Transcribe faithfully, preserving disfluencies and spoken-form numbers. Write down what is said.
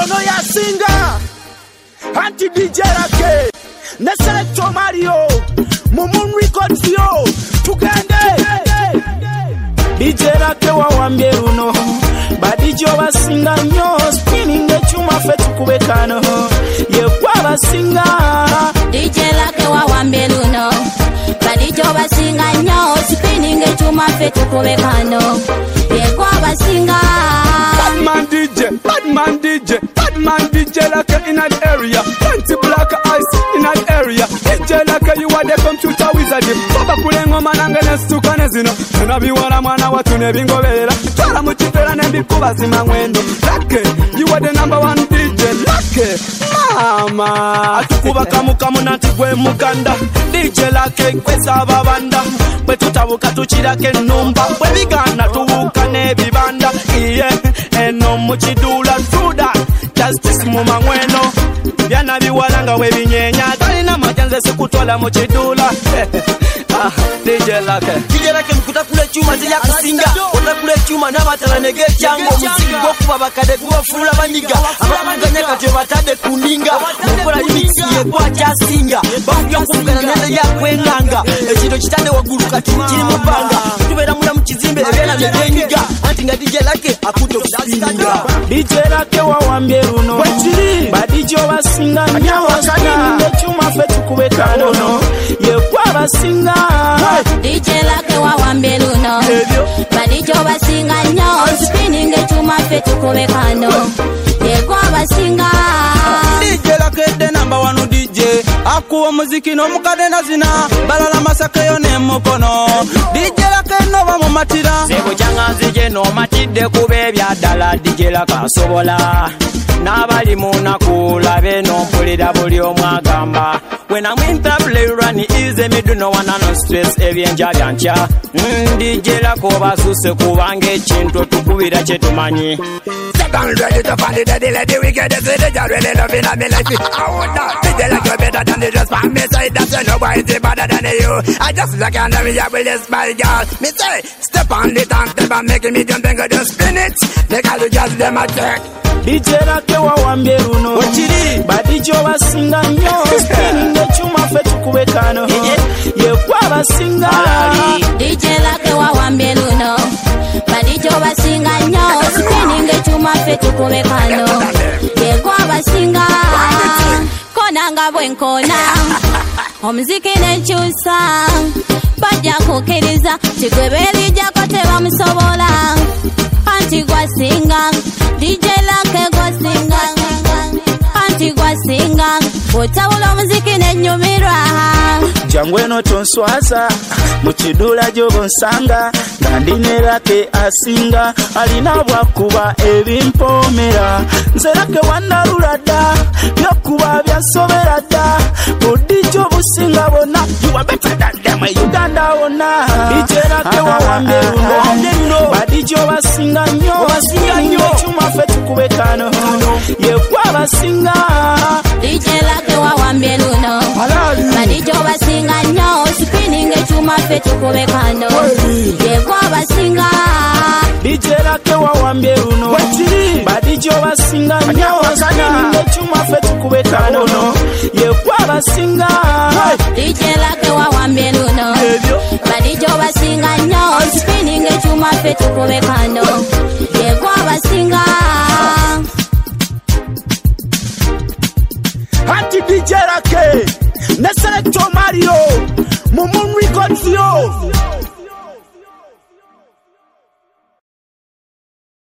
ono yasinga anti D J Lake ne Selector Mario Mumun Records yo tugende D J Lake wawambye luno badijo basinga nnyo spinning echuma fe tukubekano yekwa basinga D J Lake wawambye luno badijo basinga nnyo spinning echuma fe tukubekano yekwa basinga Badman D J, Badman D J, Badman D J Lake in an area, plenty black ice in an area. D J Lake you are the computer wizard. Baba kulengo mananga nestuka nezino. Tuna biwala mwana watu nebingobera. Twala muchipera nembikuba zimangwendo. Lake you are the number one D J. Lake mama atukuba kamu kamu nanti gwe muganda. D J Lake kwesa ababanda. Bwe tutabuka tukirake numba. Bwe bigana tubuka nebibanda. Iye eno muchidula truda justice mu mangweno byana biwalanga we binyenya talina majanze sikutwala muchidula ah D J Lake D J Lake mkuta kule chuma zili akasinga ona kule chuma nabatala nege chango musiki gokuba bakade kubafula banyiga abakuganya katyo batade kuninga mukola imixi ye kwa chasinga bakujja kuvugana nende yakwenganga ekintu kitande wagulu kati kiri mubanga tubera mula mukizimbe ebena byenyiga anti nga D J Lake akuto kusinga D J Lake wawambye luno wachiri badijo basinga nyawasana ndechuma fe tukubekano no yekwa basinga D J Lake wawambye luno badijo basinga nnyo spinning echuma fe tukubekano yekwa basinga D J Lake the number one D J akuwa muziki no mukade nazina balala masaka yo ne mukono D J Lake no ba mumatira sebo changa zije no matide kubebya dala D J Lake asobola nabali munakula beno mpulira buli omwagamba when I'm in trouble run easy me do no one no stress ebyenja byancha D J Lake obasuse kubanga ekintu tukubira kye tumanyi I'm ready to find it, the lady we get this, they just really loving me like it. I would not, they like you better than they just find me, say that's nobody better than you. I just like I never have with this my girl. Me say, step on the tank, they are making me jump and go to spin it. They got to just them attack. D J Lake wawambye luno wachiri badijo basinga nnyo spinning echuma fe tukubekano yekwa basinga D J Lake wawambye luno badijo basinga nnyo spinning echuma fe tukubekano yekwa basinga konanga bwenkona omuziki nekyusa bajja kukiriza kigwebeli jako tebamusobola anti gwasinga D J Lake gwasinga anti gwasinga otabula muziki nenyumirwa jangweno tonswaza mukidula gyobonsanga nandine Lake asinga alina bwakuba ebimpomera nze Lake wanalulada byokuba byansobera dda budijo businga bona you are better than them Uganda wona D J Lake wawambye luno badijo basinga nnyo basinga nnyo chuma fe tukubekano yekwa basinga D J Lake wawambye luno badijo basinga nnyo spinning echuma fe tukubekano yekwa basinga D J Lake wawambye luno badijo basinga nnyo spinning echuma fe tukubekano yekwa basinga D J Lake wawambye luno badijo basinga nnyo spinning echuma fe tukubekano yekwa basinga anti D J Lake ne Selector Mario Mumun Records yo